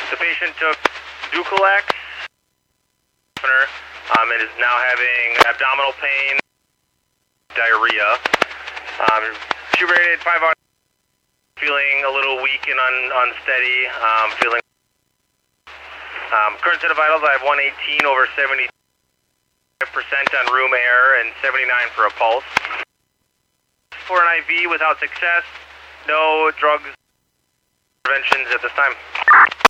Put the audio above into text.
The patient took Dulcolax and is now having abdominal pain, diarrhea. She rated 5 out, feeling a little weak and unsteady, feeling. Current set of vitals, I have 118 over 75% on room air and 79 for a pulse. For an IV without success, no drugs interventions at this time.